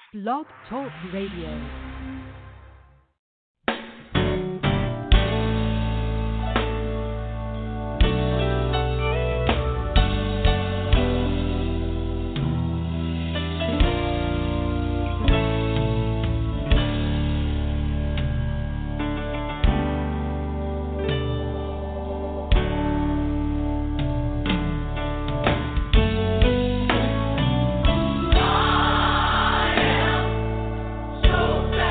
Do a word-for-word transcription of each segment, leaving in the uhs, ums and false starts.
Blog Talk Radio. So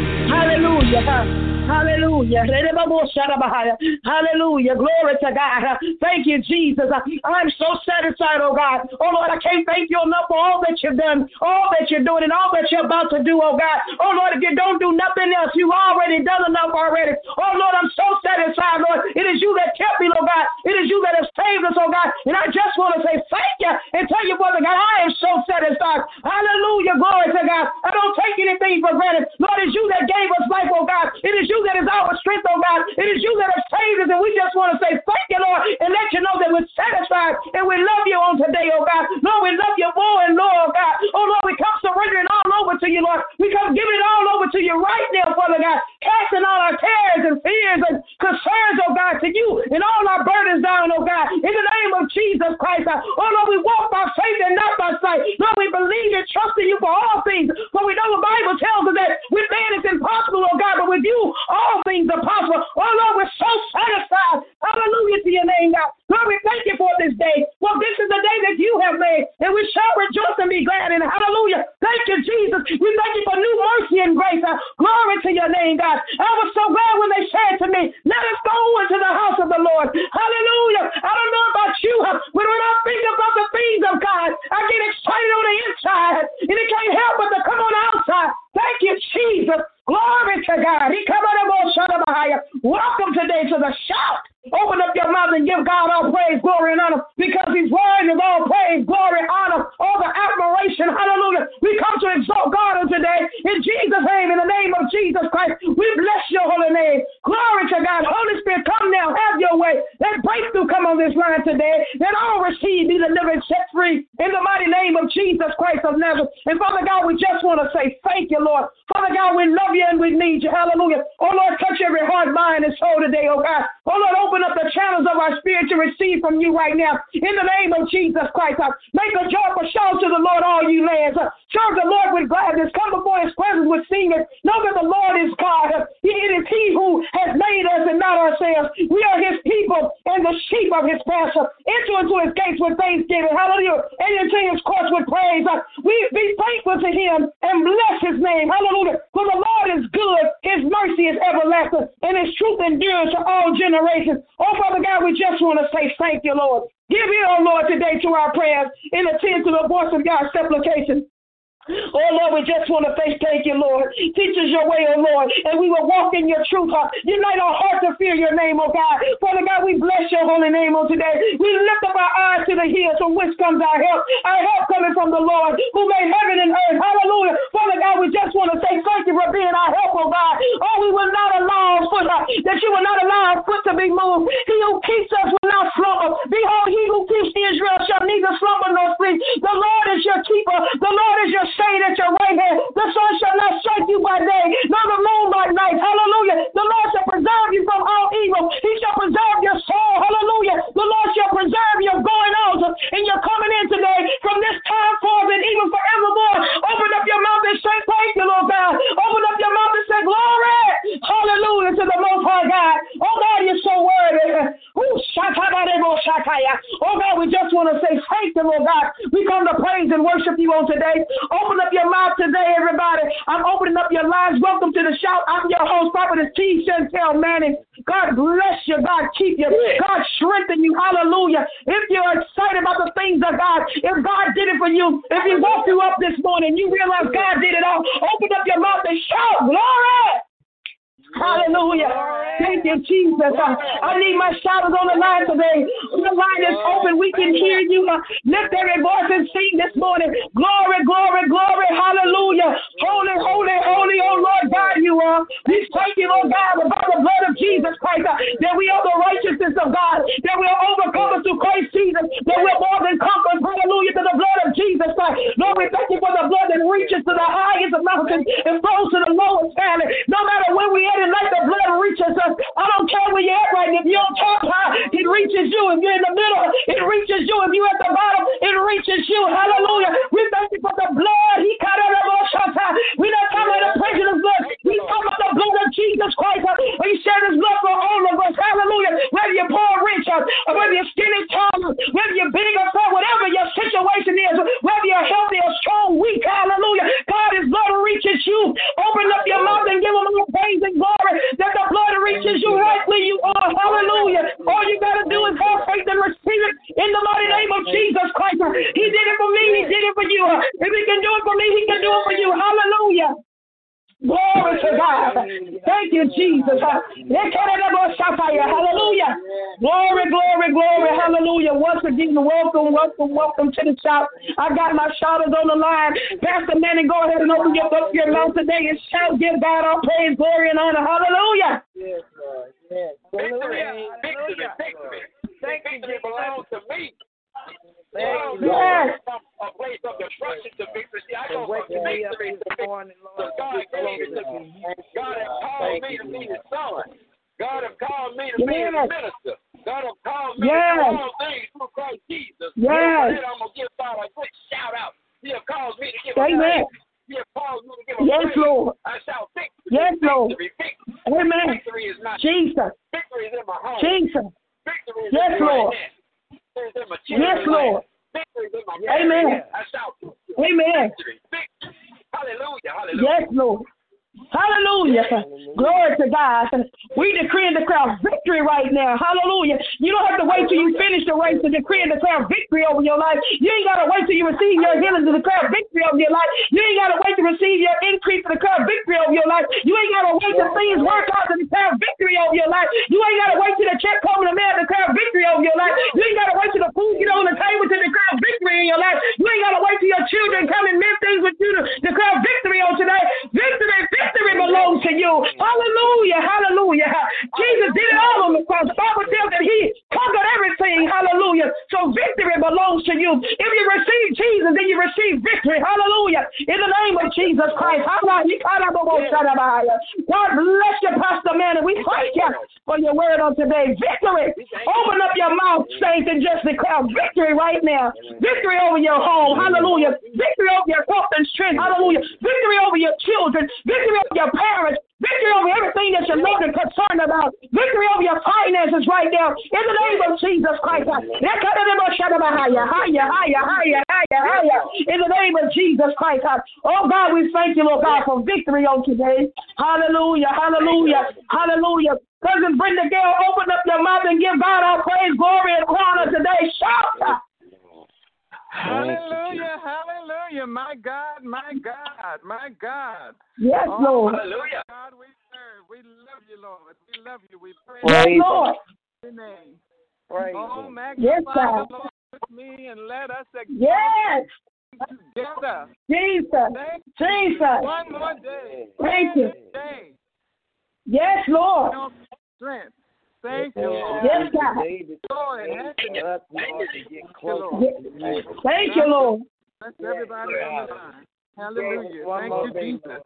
Hallelujah. Hallelujah. Hallelujah. Glory to God. Thank you, Jesus. I'm so satisfied, oh God. Oh Lord, I can't thank you enough for all that you've done, all that you're doing, and all that you're about to do, oh God. Oh Lord, if you don't do nothing else, you've already done enough already. Oh Lord, I'm so satisfied, Lord. It is you that kept me, oh God. It is you that has saved us, oh God. And I just want to say thank you and tell you, Brother God, I am so satisfied. Hallelujah. Glory to God. I don't take anything for granted. Lord, it's you that gave us life, oh God. It is you that is our strength, oh God. It is you that has saved us, and we just want to say thank you, Lord, and let you know that we're satisfied and we love you on today, oh God. Lord, we love you more and more, oh God. Oh Lord, we come surrendering all over to you, Lord. We come giving it all over to you right now, Father God, casting all our cares and fears and concerns, oh God, to you, and all our burdens down, oh God, in the name of Jesus Christ. Oh Lord, we walk by faith and not by sight. Lord, we believe and trust in you for all things, for we know the Bible tells us that with man it's impossible, oh God, but with you all things are possible. Oh Lord, we're so satisfied. Hallelujah to your name, God. Lord, we thank you for this day. Well, this is the day that you have made, and we shall rejoice and be glad in it. Hallelujah. Thank you, Jesus. We thank you for new mercy and grace. Glory to your name, God. I was so glad when they said to me, let us go into the house of the Lord. Hallelujah. I don't know about you, but when I think about the things of God, I get excited on the inside, and it can't help but to come on the outside. Thank you, Jesus. Glory to God. Welcome today to the shout. Open up your mouth and give God all praise, glory, and honor, because he's worthy of all praise, glory, honor, all the admiration. Hallelujah. We come to exalt God on today in Jesus' name, in the name of Jesus Christ. We bless your holy name. Glory to God. Holy Spirit, come now. Have your way. Let breakthrough come on this line today. Let all receive, be delivered, set free in the mighty name of Jesus Christ of Nazareth. And Father God, we just want to say thank you, Lord. Father God, we love you and we need you. Hallelujah. Oh Lord, touch every heart, mind, and soul today, oh God. Oh Lord, open up the channels of our spirit to receive from you right now. In the name of Jesus Christ, uh, make a joyful shout to the Lord, all you lands. Uh, serve the Lord with gladness. Come before his presence with singing. Know that the Lord is God. Uh, it is he who has made us and not ourselves. We are his people and the sheep of his pasture. Enter into his gates with thanksgiving. Hallelujah. And into his courts with praise. Uh, we be thankful to him and bless his name. Hallelujah. For the Lord is good. His mercy is everlasting. And his truth endures to all generations. Oh, Father God, we just want to say thank you, Lord. Give ear, oh Lord, today to our prayers and attend to the voice of God's supplication. Oh, Lord, we just want to say thank you, Lord. Teach us your way, oh, Lord, and we will walk in your truth. Huh? Unite our heart to fear your name, oh, God. Father God, we bless your holy name on today. We lift up our eyes to the hills from which comes our help. Our help coming from the Lord who made heaven and earth. Hallelujah. Father God, we just want to say thank you for being our help, oh, God. Oh, we will not allow our foot, uh, that you will not allow our foot to be moved. He who keeps us will not slumber. Behold, he who keeps Israel shall neither slumber nor sleep. The Lord is your keeper. The Lord is your shade at your right hand. The sun shall not strike you by day, nor the moon by night. Hallelujah. The Lord shall preserve you from all evil. He shall preserve your soul. Hallelujah. The Lord shall preserve your going out and your coming in today from this time forth and even forevermore. Open up your mouth and say thank you, Lord God. Open up your mouth and say glory. Hallelujah to the Most High God. Oh God, you're so worthy. Oh God, we just want to say thank you, Lord God. We come to praise and worship you on today. Open up your mouth today, everybody. I'm opening up your lives. Welcome to the shout. I'm your host, Prophetess T. Chantel Manning. God bless you. God keep you. God strengthen you. Hallelujah. If you're excited about the things of God, if God did it for you, if he woke you up this morning, you realize God did it all. Open up your mouth and shout, glory. Hallelujah. Thank you, Jesus. Uh, I need my shouters on the line today. The line is open. We can hear you. Uh, lift every voice and sing this morning. Glory, glory, glory. Hallelujah. Holy, holy, holy, oh Lord God, you are. We thank you, Lord God, by the blood of Jesus Christ, uh, that we are the righteousness of God, that we are overcomers through Christ Jesus, that we're more than conquerors. Hallelujah to the blood of Jesus Christ. Lord, we thank you for the blood that reaches to the highest of mountains and flows to the lowest valley. No matter where we are in life, the blood reaches us. I don't care where you're at right now. If you're on top high, it reaches you. If you're in the middle, it reaches you. If you're at the bottom, it reaches you. Hallelujah. We thank you for the blood. He cut out of our shots. We're not talking about the prejudice blood. We talking about the blood of Jesus Christ. He shed his blood for all of us. Hallelujah. Whether you're poor or rich, or whether you're skinny, tall, whether you're big or fat, whatever your situation is, whether you're healthy or strong, weak. Hallelujah. God, his blood reaches you. Open up your mouth and give him places you right where you are. Hallelujah. All you got to do is have faith and receive it in the mighty name of Jesus Christ. He did it for me. He did it for you. If he can do it for me, he can do it for you. Hallelujah. Glory to God. Thank you, Jesus. Hallelujah. Glory, glory, glory. Hallelujah. Once again, welcome, welcome, welcome to the shout. I got my shouters on the line. Pastor Manny, go ahead and open your, up your mouth today and shout. Give God all praise, glory, and honor. Hallelujah. Yes, Lord. Yes. Victory, victory, victory. Victory belongs to me. Yes. A place of destruction to victory. See, I go from victory to victory. So God gave it to me. God has called me to be His son. God has called me to be His minister. God has called me yes. to do all things through Christ Jesus. Yes. And I'm going to give God a quick shout out. He has called me to give Amen. a praise. He has called me to give a yes, praise. Lord. I shout victory. Yes, Lord. Victory, victory. Amen. Victory is not Jesus. Victory is in my home. Jesus. Victory is yes, in my Lord. hand. Victory is in my yes, Lord. Victory is in my Amen. I shout Amen. victory. Victory. Hallelujah. Hallelujah. Yes, Lord. Hallelujah. Glory to God. We decree and declare victory right now. Hallelujah. You don't have to wait till you finish the race to decree and declare victory over your life. You ain't got to wait till you receive your healing to declare victory over your life. You ain't got to wait to receive your increase to declare victory over your life. You ain't got to wait till things work out to declare victory over your life. You ain't got to wait till the check come in the mail to declare victory over your life. You ain't got to wait till the food get on the table to declare victory in your life. You ain't got to wait till your children come and miss things with you to declare victory on today. Victory, victory. Victory belongs to you. Hallelujah. Hallelujah. Jesus did it all on the cross. The Bible tells that He conquered everything. Hallelujah. So victory belongs to you. If you receive Jesus, then you receive victory. Hallelujah. In the name of Jesus Christ. God bless you, Pastor Man. And we thank you for your word on today. Victory. Open up your mouth, saints, and just declare victory right now. Victory over your home. Hallelujah. Victory over your health and strength. Hallelujah. Victory over your children. Victory over your parents. Victory over everything that you're loved and concerned about. Victory over your finances right now. In the name of Jesus Christ. In the name of Jesus Christ. Oh God, we thank you, Lord God, for victory on today. Hallelujah. Hallelujah. Hallelujah. Cousin Brenda Gale, open up your mouth and give God our praise, glory, and honor today. Shout. Hallelujah, hallelujah, my God, my God, my God. Yes, oh, Lord. Hallelujah. God, we serve. We love you, Lord. We love you. We praise yes, Lord. your name. Praise oh, magnify yes, the Lord with me and let us exalt yes. together. Jesus. Thank Jesus. One more day. Thank you. Day. Yes, Lord. No strength. Thank you, Lord. Yes, God. Lord, happiness. Thank you, Lord. Bless everybody on the line. Hallelujah. Thank you, Jesus.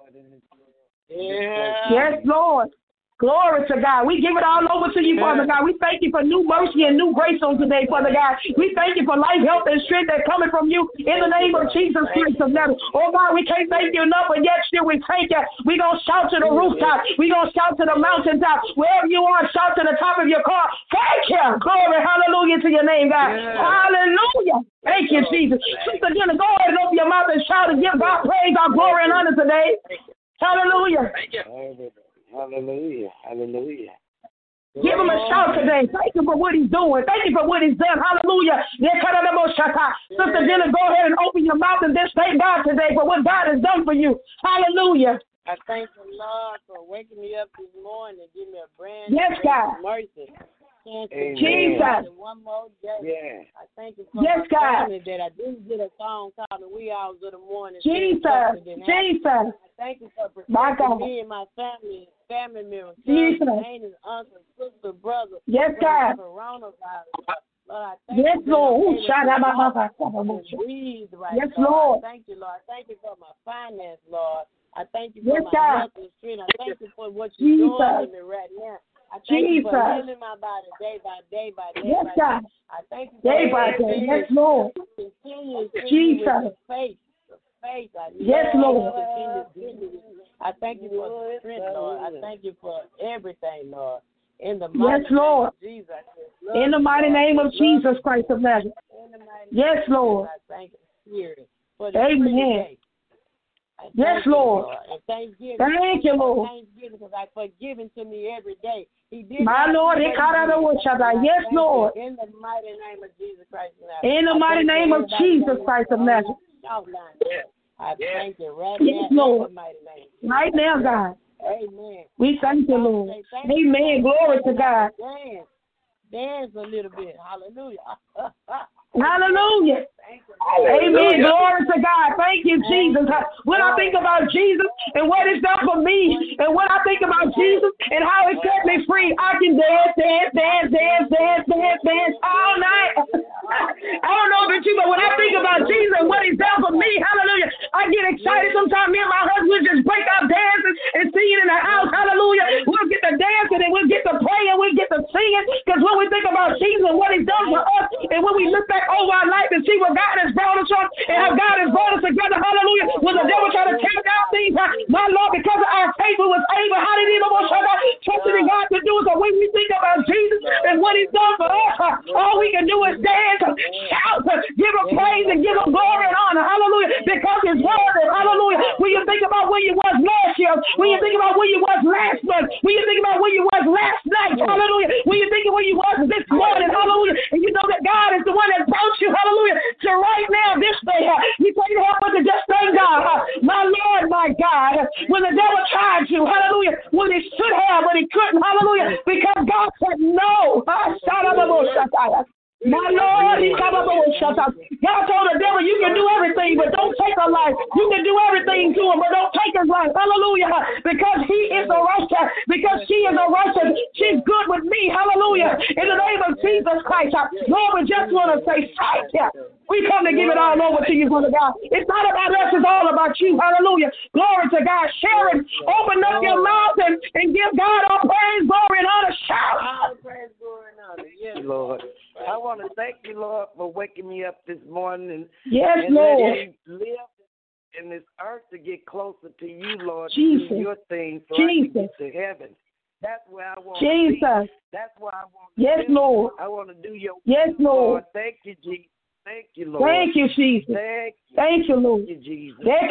Yes, Lord. Glory to God. We give it all over to you, Father God. We thank you for new mercy and new grace on today, Father God. We thank you for life, health, and strength that's coming from you in the name of Jesus Christ of Nazareth. Oh, God, we can't thank you enough, but yet still we thank you. We're going to shout to the rooftop. We're going to shout to the mountaintop. Wherever you are, shout to the top of your car. Thank you. Glory, hallelujah to your name, God. Yeah. Hallelujah. Thank you, Jesus. Sister Jenna, go ahead and open your mouth and shout and give God praise, our glory, and honor today. Hallelujah. Thank you. Hallelujah. Hallelujah. Give him a shout today. Thank you for what he's doing. Thank you for what he's done. Hallelujah. Sister Jenna, go ahead and open your mouth and just thank God today for what God has done for you. Hallelujah. I thank the Lord for waking me up this morning and giving me a brand new yes, God. mercy. Jesus. One more day. Yeah. I thank you for yes, my God. family that I didn't get a phone call the wee hours of the morning. Jesus. Jesus. I thank you for protecting me and my family, family members, Jesus. aunts, uncles, sister, brother. Yes, God. Coronavirus. Lord, I thank yes, you Lord. breathe right, yes, Lord. Lord. I thank you, Lord. Thank you for my finance, Lord. I thank you for yes, my God. health and strength. I thank you for what you're Jesus. doing in me right now. I thank Jesus. you for healing my body day by day by day yes, by God. day. I thank you for day by day. Yes, Lord. Continue to Jesus. with the faith. The faith. I yes, Lord. I thank you for the strength, Lord. I thank you for everything, Lord. In the yes, Lord. Jesus. In the mighty name of Jesus Christ of Nazareth. Yes, Lord. I thank you, Spirit, for the Amen. Yes, Lord. You, and Thanksgiving. Thank you, Lord. Thanksgiving because I forgiven to me every day. He did. My Lord, yes, Lord. In the mighty name of Jesus Christ of Nazareth. In the mighty name of Jesus Christ of Nazareth. I thank you right yes, now. Lord. In the mighty name. Right now, God. Amen. We thank you, Lord. Thank Amen. You. Glory to God. Dance. Dance a little bit. Hallelujah. Hallelujah. Amen. Glory to God. Thank you, Jesus. When I think about Jesus and what it's done for me, and when I think about Jesus and how it set me free, I can dance, dance, dance, dance, dance, dance, dance all night. I don't know about you, but when I think about Jesus and what he's done for me, hallelujah, I get excited. Sometimes me and my husband will just break out dancing and singing in the house. Hallelujah. We'll get to dancing and we'll get to praying, we'll get to singing, because when we think about Jesus and what he's done for us, and when we look back over our life and see what God has brought us from and how God has brought us together, hallelujah, when the devil tried to tear down things, my Lord, because of our faith, we was able, hallelujah, trusting in God to do it. So when we think about Jesus and what he's done for us, all we can do is dance, shout, give him praise and give him glory and honor, hallelujah, because his word is, hallelujah. When you think about where you was last year, when you think about where you was last month, when you think about where you was last night, hallelujah, when you think of where you was this morning, hallelujah, and you know that God is the one that brought you, hallelujah, to right now, this day. We pray to help us to just thank God. My Lord, my God, when the devil tried to, hallelujah, when he should have, but he couldn't, hallelujah, because God said no. My Lord, he come up and shut up. God told the devil, you can do everything, but don't take a life. You can do everything to him, but don't take his life. Hallelujah. Because he is a righteous, because she is a righteous. She's good with me. Hallelujah. In the name of Jesus Christ. Lord, we just want to say thank you. We come to give it all over to you, Father God. It's not about us, it's all about you. Hallelujah. Glory to God. Sharon, open up your mouth and, and give God all praise, glory, and honor. Shout. All praise, glory, and honor. Yes, Lord. I want to thank you, Lord, for waking me up this morning and, yes, and Lord. letting me live in this earth to get closer to you, Lord, Jesus. to do your thing so Jesus. I can get to heaven. That's where I want Jesus. to be. That's where I want to yes, do. Lord. I want to do your yes, will, Lord. Lord. Thank you, Jesus. Thank you, Lord. Thank you, Jesus. Thank you, Thank you Lord. Thank you, Jesus. Right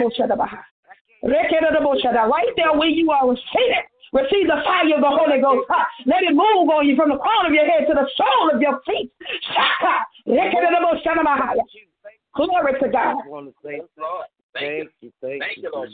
there where you are, receive it. Receive the fire of the Holy Ghost. Let it move on you from the crown of your head to the sole of your feet. Glory to God. I want to say thank you, thank you, Lord.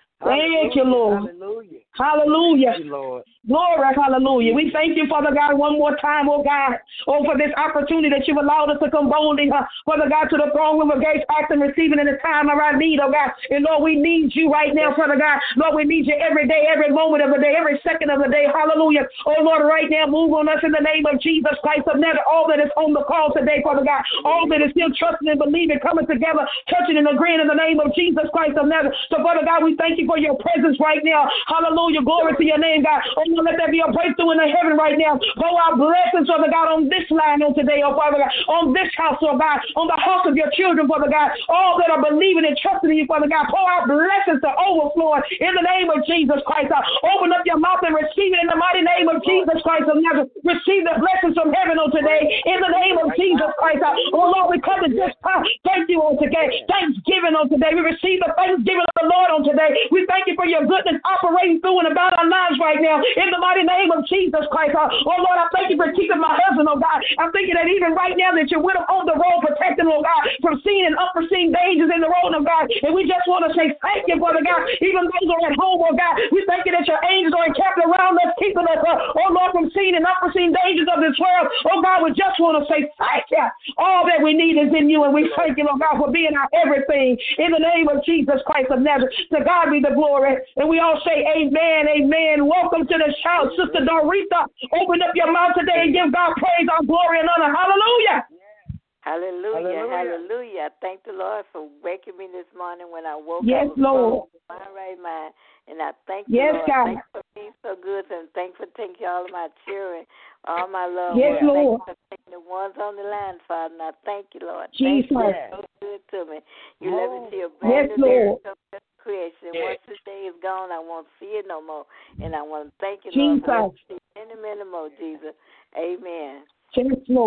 Thank you, Lord. Hallelujah. Hallelujah. Thank you, Lord. Glory, hallelujah. We thank you, Father God, one more time, oh God, oh, for this opportunity that you've allowed us to come boldly, uh, Father God, to the throne room of grace, asking, receiving in the time of our need, oh God. And Lord, we need you right now, Father God. Lord, we need you every day, every moment of the day, every second of the day. Hallelujah. Oh Lord, right now, move on us in the name of Jesus Christ of Nazareth. All that is on the call today, Father God, all that is still trusting and believing, coming together, touching and agreeing in the name of Jesus Christ of Nazareth. So, Father God, we thank you for your presence right now. Hallelujah. Glory to your name, God. Oh, let there be a breakthrough in the heaven right now. Pour out blessings, Father God, on this line on today, oh Father God, on this house, oh God, on the house of your children, Father God, all that are believing and trusting in you, Father God. Pour out blessings to overflow in the name of Jesus Christ. Uh, open up your mouth and receive it in the mighty name of Jesus Christ of Nazareth. Receive the blessings from heaven on today in the name of Jesus Christ. Uh, oh Lord, we come to just uh, thank you on today. Thanksgiving on today. We receive the thanksgiving of the Lord on today. We thank you for your goodness operating through and about our lives right now in the mighty name of Jesus Christ. Uh, oh Lord, I thank you for keeping my husband, oh God. I'm thinking that even right now that you're with him on the road, protecting, oh God, from seeing and unforeseen dangers in the road, oh God. And we just want to say thank you, Father God. Even those who are at home, oh God, we thank you that your angels are encamped around us, keeping us, uh, oh Lord, from seeing and unforeseen dangers of this world. Oh God, we just want to say thank you. All that we need is in you, and we thank you, oh God, for being our everything in the name of Jesus Christ of Nazareth. To God be the glory. And we all say amen, amen. Welcome to the shout. Sister Doretha, open up your mouth today and give God praise, our glory, and honor. Hallelujah. Hallelujah, hallelujah, hallelujah. I thank the Lord for waking me this morning when I woke yes, up. Yes, Lord. My right mind. And I thank yes, the Lord. God. Thanks for being so good, and thanks for taking all of my children, all my loved yes, ones. Lord. Thanks for taking the ones on the line, Father. And I thank you, Lord. Jesus. Thank you. So good to me. You oh. let me see a brand yes, new Lord. day of creation. Yes. Once this day is gone, I won't see it no more. And I want to thank you, Jesus. Lord, for letting me see many, many more, Jesus. Amen. Yes, Lord.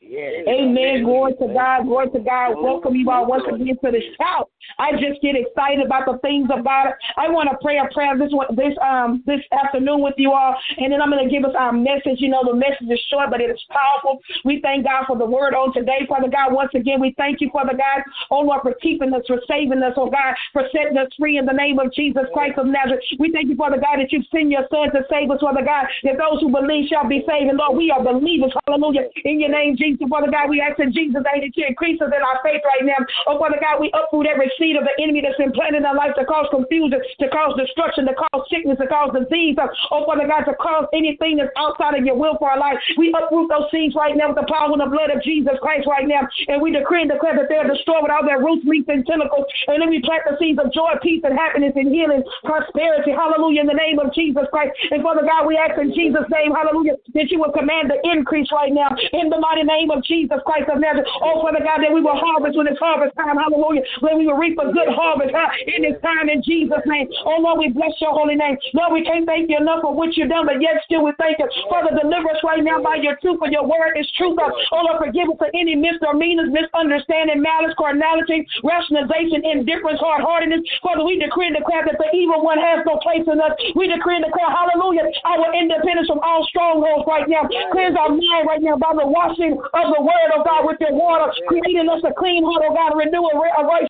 Yes. Amen. Glory to God. Glory to God. Welcome you all once again to the shout. I just get excited about the things of God. I want to pray a prayer this this um this afternoon with you all, and then I'm going to give us our message. You know, the message is short, but it is powerful. We thank God for the word on today, Father God. Once again, we thank you, Father God, oh Lord, for keeping us, for saving us, oh God, for setting us free in the name of Jesus Christ of Nazareth. We thank you, Father God, that you've sent your Son to save us, Father God, that those who believe shall be saved. And Lord, we are believers. Hallelujah. In your name, Jesus. Father God, we ask in Jesus' name that you increase us in our faith right now. Oh, Father God, we uproot every seed of the enemy that's implanted in our life to cause confusion, to cause destruction, to cause sickness, to cause disease. Oh, Father God, to cause anything that's outside of your will for our life. We uproot those seeds right now with the power and the blood of Jesus Christ right now. And we decree and declare that they're destroyed with all their roots, leaves, and tentacles. And then we plant the seeds of joy, peace, and happiness, and healing, prosperity. Hallelujah, in the name of Jesus Christ. And Father God, we ask in Jesus' name, hallelujah, that you will command the increase right now in the mighty name of Jesus Christ of Nazareth. Oh, Father God, that we will harvest when it's harvest time. Hallelujah. When we will reap a good harvest huh, in this time in Jesus' name. Oh, Lord, we bless your holy name. Lord, we can't thank you enough for what you've done, but yet still we thank you. Father, deliver us right now by your truth, for your word is truth. Oh, Lord, forgive us for any misdemeanors, misunderstanding, malice, carnality, rationalization, indifference, hard-heartedness. Father, we decree and declare that the evil one has no place in us. We decree and declare, hallelujah, our independence from all strongholds right now. Cleanse our mind right now by the washing of the word of God with your water, creating us a clean heart, oh God, renew a right.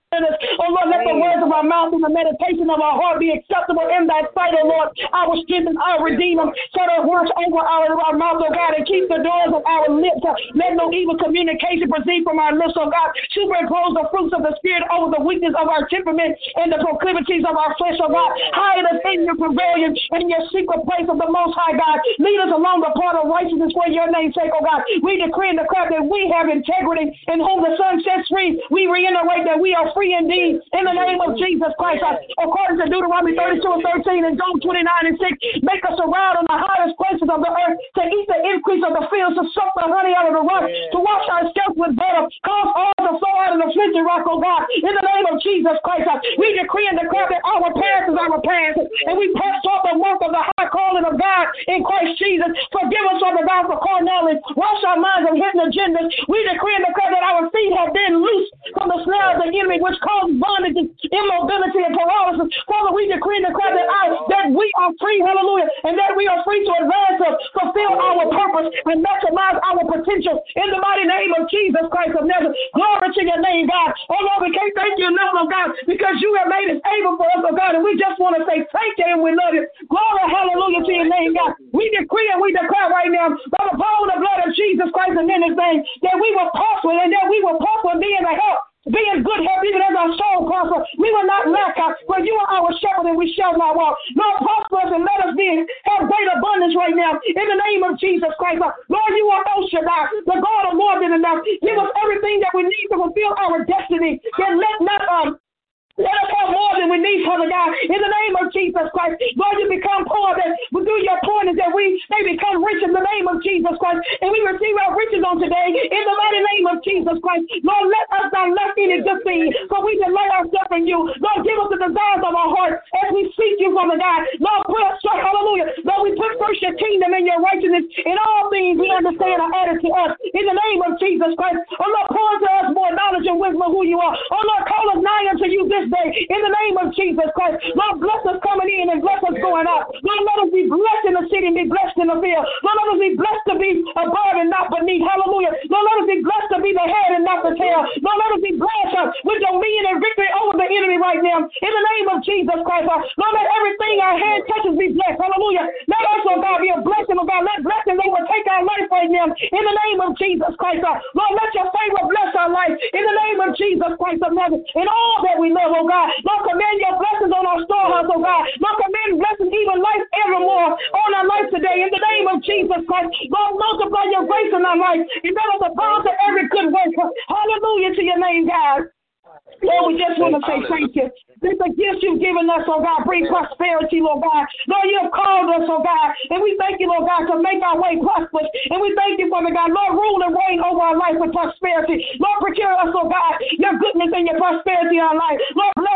Oh Lord, let the words of our mouth and the meditation of our heart be acceptable in thy sight, oh Lord, our strength and our redeemer. Set our words over our, our mouth, oh God, and keep the doors of our lips. Let no evil communication proceed from our lips, oh God. Superimpose the fruits of the Spirit over the weakness of our temperament and the proclivities of our flesh, oh God. Hide us in your pavilion, in your secret place of the Most High God. Lead us along the path of righteousness for your name's sake, oh God. We decree and declare that we have integrity, in whom the Son sets free. We reiterate that we are free indeed in the name of Jesus Christ. Uh, according to Deuteronomy thirty-two and thirteen and Job twenty-nine and six, make us around in the highest places of the earth to eat the increase of the fields, to suck the honey out of the rock, to wash our scalps with butter, cause all to flow out of the flinty rock, oh God, in the name of Jesus Christ. Uh, we decree and declare that our past is our past, and we press off the mark of the high calling of God in Christ Jesus. Forgive us, Father God, for carnality. Wash our minds of hidden agendas. We decree and declare that our feet have been loosed from the snare of the enemy, which causes bondage, immobility, and paralysis. Father, we decree and declare that, I, that we are free, hallelujah, and that we are free to advance, to fulfill our purpose and maximize our potential in the mighty name of Jesus Christ of Nazareth. Glory to your name, God. Oh, Lord, we can't thank you enough, oh God, because you have made us able for us, oh God, and we just want to say thank you and we love you. Glory, hallelujah to your name, God. We decree and we declare right now, by the power of the blood of Jesus Christ and in his name, that we will prosper and that we will prosper and be in the health, be in good health, even as our soul prosper. We will not lack, for you are our shepherd, and we shall not walk. Lord, prosper us and let us be have great abundance right now in the name of Jesus Christ. Lord, you are El Shaddai, the God of more than enough. Give us everything that we need to fulfill our destiny. Then let not um let us have more than we need, Father God, in the name of Jesus Christ. Lord, you become poor, that we do your point is that we may become rich in the name of Jesus Christ, and we receive our riches on today in the mighty name of Jesus Christ. Lord, let us not lack any good thing, for we delight ourselves in you. Lord, give us the desires of our heart as we seek you, Father God. Lord, put us straight, hallelujah. Lord, we put first your kingdom and your righteousness in all things we understand are added to us in the name of Jesus Christ. Oh, Lord, pour into us more knowledge and wisdom of who you are. Oh, Lord, call us nigh unto you this day in the name of Jesus Christ. Lord, bless us coming in and bless us going out. Lord, let us be blessed in the city and be blessed in the field. Lord, let us be blessed to be above and not beneath. Hallelujah. Lord, let us be blessed to be the head and not the tail. Lord, let us be blessed uh, with dominion and victory over the enemy right now in the name of Jesus Christ. Uh, Lord, let everything our hand touches be blessed. Hallelujah. Let us, oh God, be a blessing, oh God. Let blessings overtake our life right now in the name of Jesus Christ. Uh, Lord, let your favor bless our life in the name of Jesus Christ of Nazareth. In all that we love, oh God. Lord, command your blessings on our storehouse, oh God. Lord, command blessings, even life evermore on our life today in the name of Jesus Christ. Lord, multiply your grace in our life and let us abound to every good work. Hallelujah to your name, God. Lord, we just want to say thank you. That the gifts you've given us, oh God, bring prosperity, Lord God. Lord, you have called us, oh God, and we thank you, Lord God, to make our way prosperous. And we thank you, Father God. Lord, rule and reign over our life with prosperity. Lord, procure us, oh God, your goodness and your prosperity in our life. Lord, bless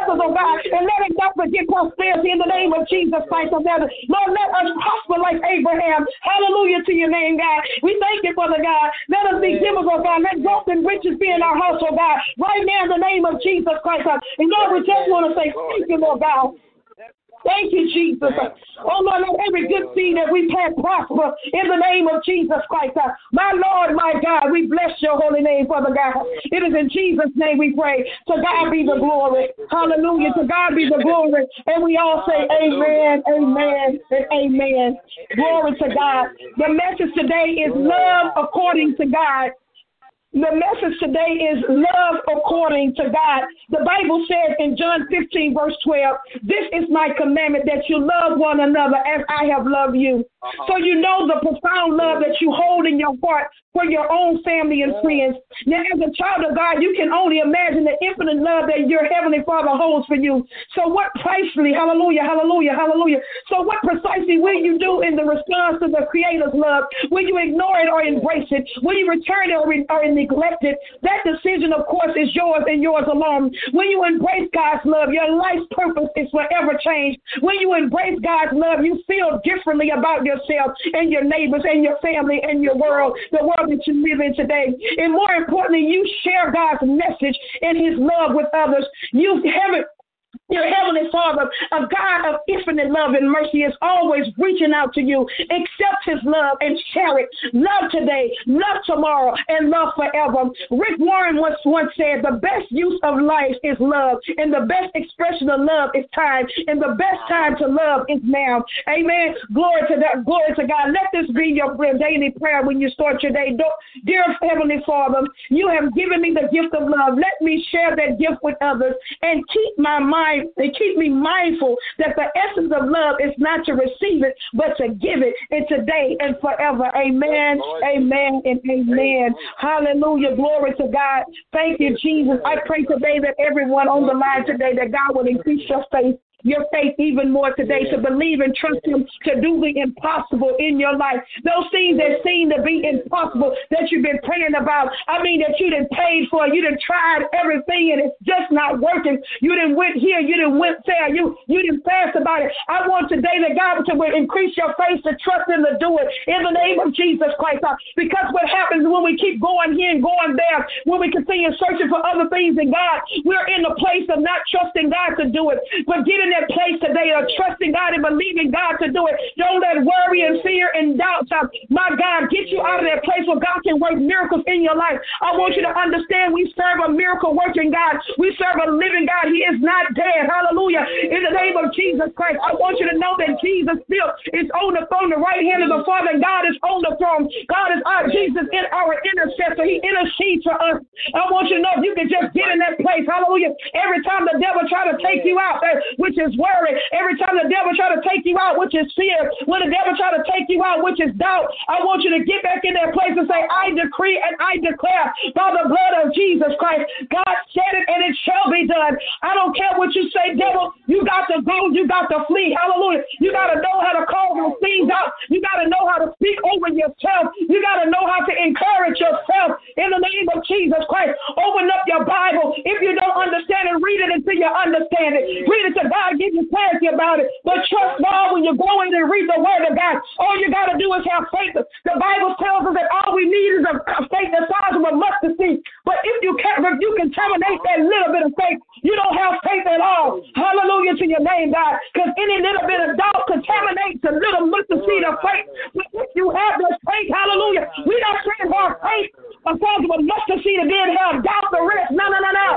us, oh God, and let us not forget prosperity in the name of Jesus Christ of Nazareth. Lord, let us prosper like Abraham. Hallelujah to your name, God. We thank you, Father God. Let us be givers, oh God. Let wealth and riches be in our house, oh God. Right now in the name of Jesus Christ. And Lord, we just want to say thank you, Lord God. Thank you, Jesus. Oh, Lord, let every good seed that we plant prosper in the name of Jesus Christ. My Lord, my God, we bless your holy name, Father God. It is in Jesus' name we pray. To God be the glory. Hallelujah. To God be the glory. And we all say amen, amen, and amen. Glory to God. The message today is love according to God. The message today is love according to God. The Bible says in John fifteen, verse twelve, this is my commandment, that you love one another as I have loved you. Uh-huh. So you know the profound love that you hold in your heart for your own family and friends. Now, as a child of God, you can only imagine the infinite love that your Heavenly Father holds for you. So what precisely, hallelujah, hallelujah, hallelujah. So what precisely will you do in the response to the Creator's love? Will you ignore it or embrace it? Will you return it or, re- or neglect it? That decision, of course, is yours and yours alone. When you embrace God's love, your life's purpose is forever changed. When you embrace God's love, you feel differently about yourself and your neighbors and your family and your world, the world that you live in today. And more importantly, you share God's message and his love with others. You haven't Your Heavenly Father, a God of infinite love and mercy, is always reaching out to you. Accept his love and share it. Love today, love tomorrow, and love forever. Rick Warren once, once said, the best use of life is love, and the best expression of love is time, and the best time to love is now. Amen. Glory to that. Glory to God. Let this be your daily prayer when you start your day. Dear Heavenly Father, you have given me the gift of love. Let me share that gift with others and keep my mind They keep me mindful that the essence of love is not to receive it, but to give it, and today and forever. Amen, amen, and amen. Hallelujah. Glory to God. Thank you, Jesus. I pray today that everyone on the line today, that God will increase your faith. Your faith even more today, to believe and trust him to do the impossible in your life. Those things that seem to be impossible that you've been praying about, I mean that you done paid for, you done tried everything and it's just not working. You done went here, you done went there, you, you done fast about it. I want today that God to increase your faith to trust him to do it in the name of Jesus Christ. Because what happens when we keep going here and going there, when we continue searching for other things in God, we're in the place of not trusting God to do it, but getting that place today of trusting God and believing God to do it. Don't let worry and fear and doubt, uh, my God, get you out of that place where God can work miracles in your life. I want you to understand we serve a miracle working God. We serve a living God. He is not dead. Hallelujah. In the name of Jesus Christ, I want you to know that Jesus still is on the throne, the right hand of the Father, and God is on the throne. God is our Jesus in our intercessor. He intercedes for us. I want you to know if you can just get in that place. Hallelujah. Every time the devil try to take you out, uh, which is worry, every time the devil try to take you out, which is fear, when the devil try to take you out, which is doubt, I want you to get back in that place and say, I decree and I declare by the blood of Jesus Christ, God said it and it shall be done. I don't care what you say, devil, you got to go, you got to flee. Hallelujah. You got to know how to call those things out. You got to know how to speak over yourself. You got to know how to encourage yourself in the name of Jesus Christ. Open up your Bible. If you don't understand it, read it until you understand it. Read it to God. Give you clarity about it, but trust God when you go in and read the word of God. All you got to do is have faith. The Bible tells us that all we need is a faith the size of a mustard seed. But if you can't, if you contaminate that little bit of faith, you don't have faith at all. Hallelujah to your name, God. Because any little bit of doubt contaminates a little mustard seed of faith. But if you have this faith, hallelujah, we don't saying our faith a size of a mustard seed and then have doubt the rest. No, no, no, no.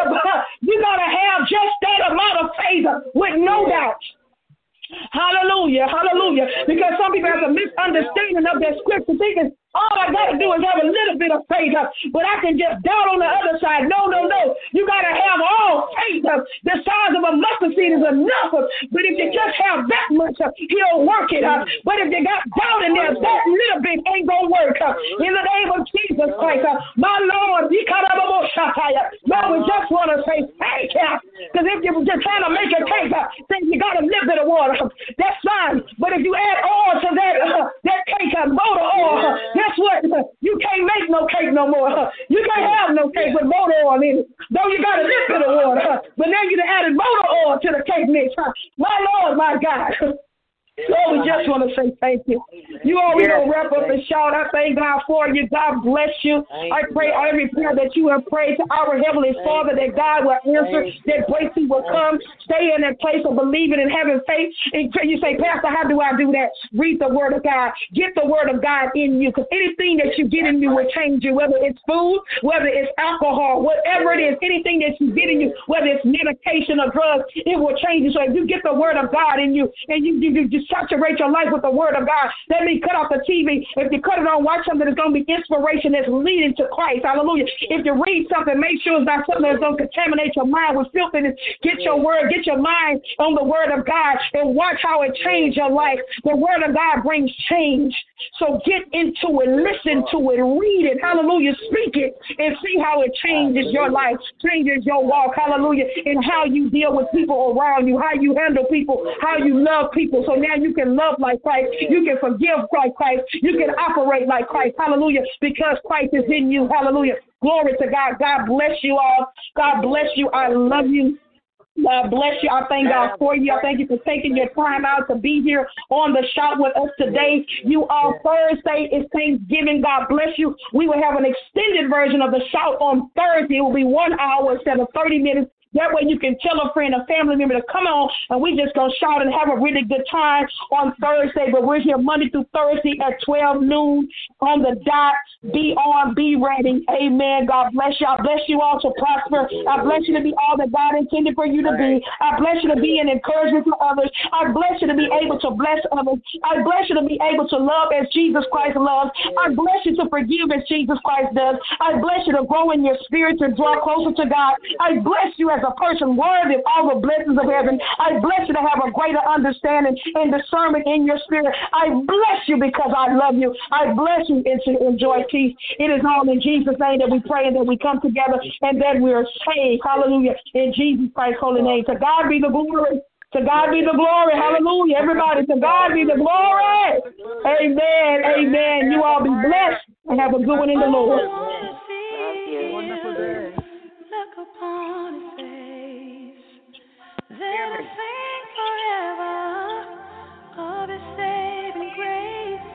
You got to have just that amount of faith with no doubt. Hallelujah, hallelujah. Because some people have a misunderstanding of that scripture, thinking all I got to do is have a little bit of faith, uh, but I can just doubt on the other side. No, no, no. You got to have all faith. Uh, the size of a mustard seed is enough. Uh, but if you just have that much, uh, he'll work it. Uh, but if you got doubt in there, that little bit ain't going to work. Uh, in the name of Jesus Christ, uh, my Lord, Lord, we just want to say thank you. Because if you're just trying to make a cake, uh, then you got a little bit of water. Uh, that's fine. But if you add oil to that, uh, that cake, uh, motor oil, uh, guess what? You can't make no cake no more. You can't have no cake with motor oil in it. Though you got a little bit of water. But now you done added motor to wrap up the shout. I thank God for you. God bless you. I pray every prayer that you have prayed to our Heavenly Father, that God will answer, that breakthrough will come. Stay in that place of believing and having faith. And you say, Pastor, how do I do that? Read the Word of God. Get the Word of God in you, because anything that you get in you will change you, whether it's food, whether it's alcohol, whatever it is, anything that you get in you, whether it's medication or drugs, it will change you. So if you get the Word of God in you and you, you, you just saturate your life with the Word of God, that means cut off the T V. If you cut it on, watch something that's going to be inspiration that's leading to Christ. Hallelujah. If you read something, make sure it's not something that's going to contaminate your mind with filthiness. Get your word, get your mind on the Word of God and watch how it changes your life. The Word of God brings change. So get into it, listen to it, read it, hallelujah, speak it, and see how it changes your life, changes your walk, hallelujah, and how you deal with people around you, how you handle people, how you love people. So now you can love like Christ, you can forgive like Christ, you can operate like Christ, hallelujah, because Christ is in you, hallelujah. Glory to God. God bless you all. God bless you. I love you. God bless you. I thank God for you. I thank you for taking your time out to be here on the shout with us today. You all, Thursday is Thanksgiving. God bless you. We will have an extended version of the shout on Thursday. It will be one hour instead of thirty minutes. That way you can tell a friend, a family member to come on, and we just going to shout and have a really good time on Thursday. But we're here Monday through Thursday at twelve noon on the dot. Be on, be ready. Amen. God bless you. I bless you all to prosper. I bless you to be all that God intended for you to be. I bless you to be an encouragement to others. I bless you to be able to bless others. I bless you to be able to love as Jesus Christ loves. I bless you to forgive as Jesus Christ does. I bless you to grow in your spirit, to draw closer to God. I bless you as a person worthy of all the blessings of heaven. I bless you to have a greater understanding and discernment in your spirit. I bless you because I love you. I bless you and to enjoy peace. It is all in Jesus' name that we pray and that we come together and that we are saved. Hallelujah. In Jesus Christ's holy name. To God be the glory. To God be the glory. Hallelujah. Everybody, to God be the glory. Amen. Amen. You all be blessed and have a good one in the Lord. Wonderful day. Look upon his face. Then I sing forever of his saving grace.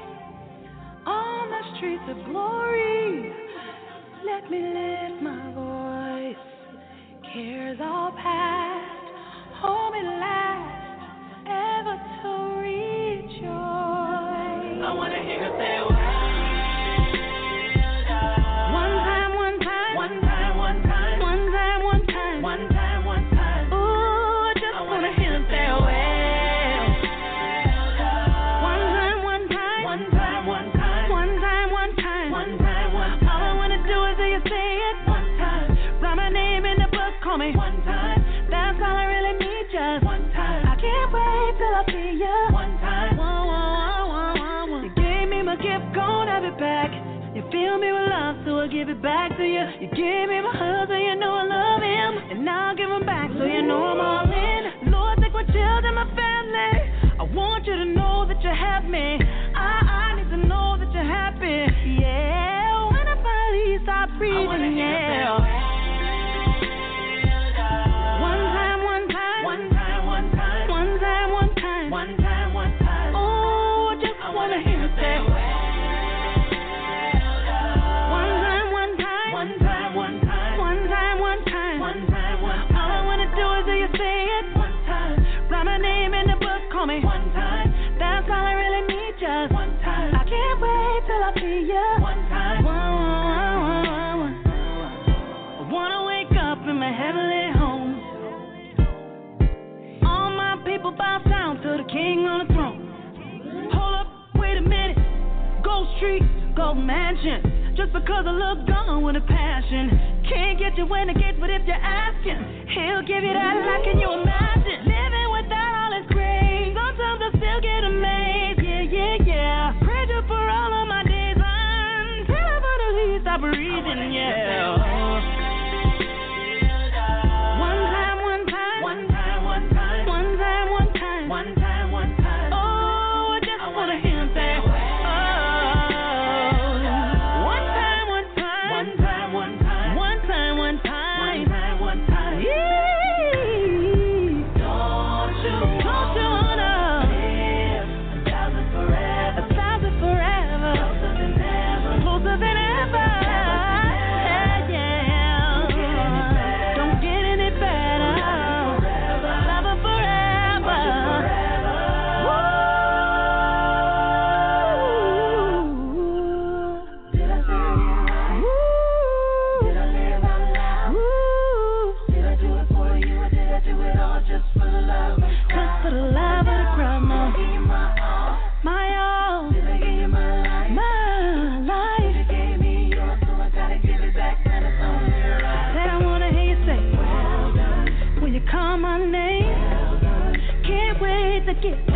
On the streets of glory, let me lift my voice. Cares all past, home at last, ever to rejoice. I want to hear you say, one time, one time, one time, one time, one time, one time, one time, one time. Ooh, I just want to hear you say, well, one time, one time, one time, one time, one time, one time, one time, one time. All I want to do is hear you say it one time. Write my name in the book, call me one time. That's all I really need, just one time. I can't wait till I see you one time. Whoa, whoa, whoa, whoa, whoa. You gave me my gift, gon' have it back. You fill me with love, so I give it back to you. You gave me my husband, you know I love him, and now I'll give him back, so you know I'm all in. Lord, take my children, my family. I want you to know that you have me. I, I need to know that you're happy. Yeah, when I finally stop breathing, yeah. One time, one time, one time, one time, one time, one time, one time, one time. Oh, I just wanna hear you say, one time, one time, one time, one time, one time, one time, one time, one time. All I wanna do is hear you say it one time. Write my name in the book, call me one time. That's all I really need, just one time. I can't wait till I see you one time. One, one, one, one, one. I wanna wake up in my heavenly home. All my people bow down to the King on the throne. Hold up, wait a minute. Gold Street, Gold Mansion. Just because I look gone with a passion. Can't get you when I get, but if you're asking, he'll give you that. How can you imagine living without all his grace? Sometimes I still get amazed. Yeah, yeah, yeah. Praise you for all of my days until I finally stop breathing. Yeah. One time, one time, one time, one time, one time, one time, one time, one time. Oh, I just wanna hear him say, oh. One time, one time, one time, one time, one time, one time, one time, one time. Yeah. make it.